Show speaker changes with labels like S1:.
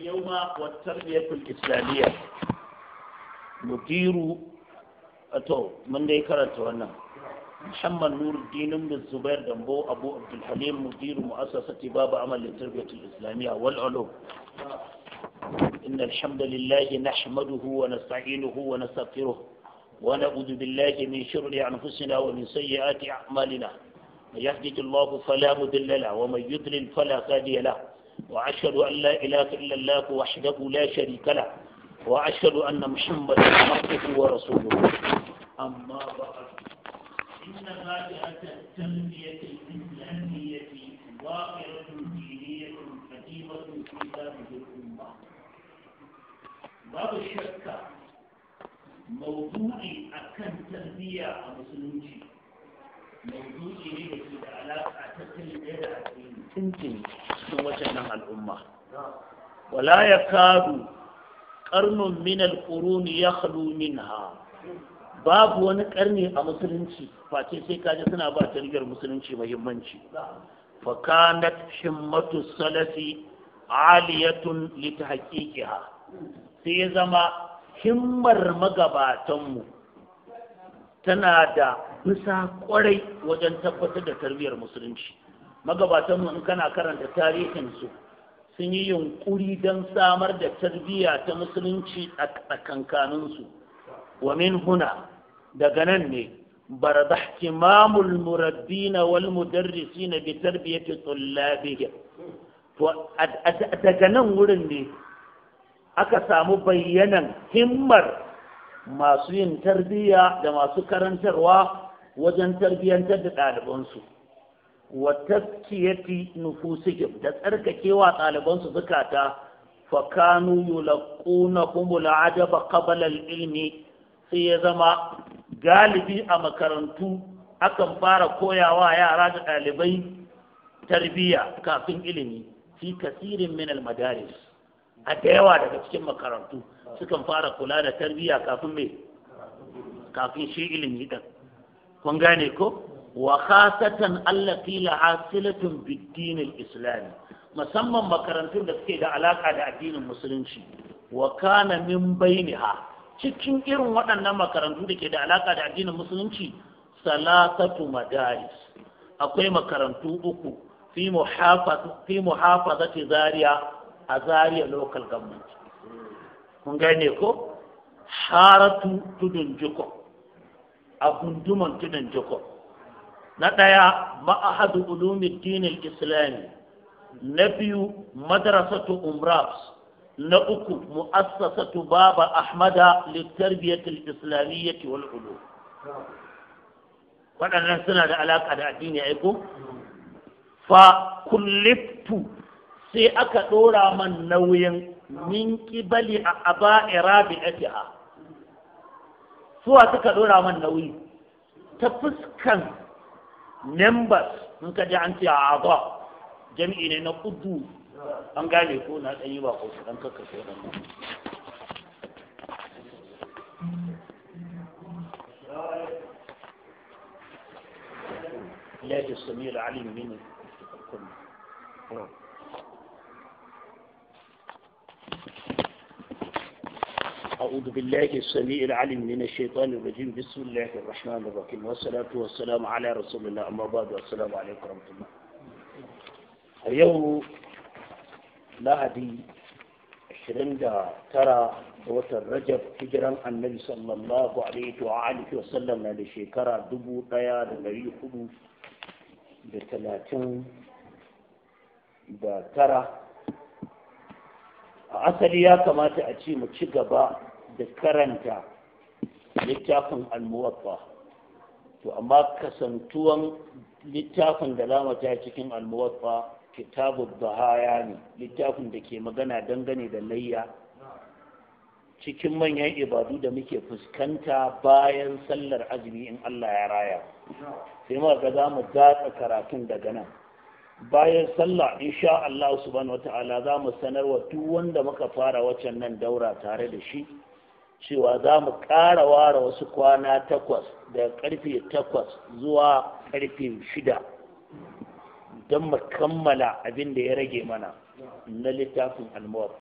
S1: اليوم والتربية الإسلامية مدير من ذكرت وانا محمد نور الدين بن الزبير دنبو أبو عبد الحليم مدير مؤسسة باب عمل للتربية الإسلامية والعلوم. إن الحمد لله نحمده ونستعينه ونستغفره ونعوذ بالله من شرور أنفسنا ومن سيئات أعمالنا. من يهده الله فلا مضل له ومن يضلل فلا هادي له، وأشهد أن لا إله إلا الله وحده لا شريك له، وأشهد أن محمدا عبده ورسوله. أما بعد، إن فاتحة التنمية الإسلامية ظاهرة دينية قديمة في هذه الأمة. باب الشك موضوعي أكن تربية المسلمين، موضوعي لكي علاقة تتلقى تنتهي من وجهنا الأمة. ولا يكاد قرن من القرون يخلو منها. babu wani karni a musulunci face sai kaji suna ba tarbiyyar musulunci muhimmanci. fa kanat himmatu salafi aliyatun litahqiqiha. sai ya zama himmar magabatanmu tana da bisa kwarai wajen tabbatar da tarbiyyar musulunci. magabatanmu in kana karanta tarihinsu sun yi yunkuri don samar da tarbiyya ta musulunci a tsakankaninsu. wa min huna, daga nan ne barada ihtimamul murabbina wal mudarrisina bi tarbiyati tullabihim. to daga nan wurin ne aka samu bayyanan himmar masu yin tarbiyya da masu karantarwa wajen tarbiyyantar da ɗalibansu. wa tazkiyati nufusihim, da tsarkakewa ɗalibansu zukata. fa kanu yulaqunahumul ajaba qabla al-ilmi. sai ya zama galibi a makarantu akan fara koyawa yara da ɗalibai tarbiyya kafin ilimi. fi kasirin min al-madaris, a da yawa daga cikin makarantu sukan fara kula da tarbiyya kafin shi ilimi din. kun gane ko? wa khasatan allati laha silatun bid-din al-islami, musamman makarantun da suke da alaka da addinin musulunci. wa kana min bainiha, cikin irin waɗannan makarantu da ke da alaka da addinin musulunci, salasatu madaris, akwai makarantu uku fi muhafazati Zaria, a Zaria local government. kun gane ko? haratu tudun jiko, a gunduman tudun jiko. na ɗaya ma'ahadu ulumiddin al-islami. na biyu madrasatu umras. na uku mu'assasatu baba ahmada litarbiyyati al-islamiyyati wal ulum. waɗannan suna da alaka da addini aiko. fa kulliftu, sai aka ɗora man nauyin min kibali a aba'i rabi'atiha. suwa suka ɗora man nauyi ta fuskan members. in ka ji an ce a aba, jami'i ne na kudu. an gane ko na ɗanyi ba ko ɗan kakkashe waɗannan. لا السميع العليم من الكل. أعوذ بالله السميع العليم من الشيطان الرجيم. بسم الله الرحمن الرحيم، والصلاة والسلام على رسول الله. أما بعد، والسلام عليكم ورحمة الله. اليوم lahadi 29 ga watan Rajab, hijiran annabi sallallahu alaihi wa alihi wa sallam na da shekara 1439. a asali ya kamata a ce mu ci gaba da karanta littafin al-muwatta, to amma kasantuwan littafin da zamu ta cikin al-muwatta kitabu bahaya ne, littafin da ke magana dangane da layya, cikin manyan ibadu da muke fuskanta bayan sallar azumi in Allah ya raya. sai muka ga za mu datsa karatun daga nan. bayan sallah insha Allah subhanahu wata'ala za mu sanarwa duk wanda muka fara waccan nan daura tare da shi cewa za mu ƙara ware wasu kwana 8 daga karfe 8 zuwa karfe 6 don mu kammala abin da ya rage mana na littafin al-muwatta.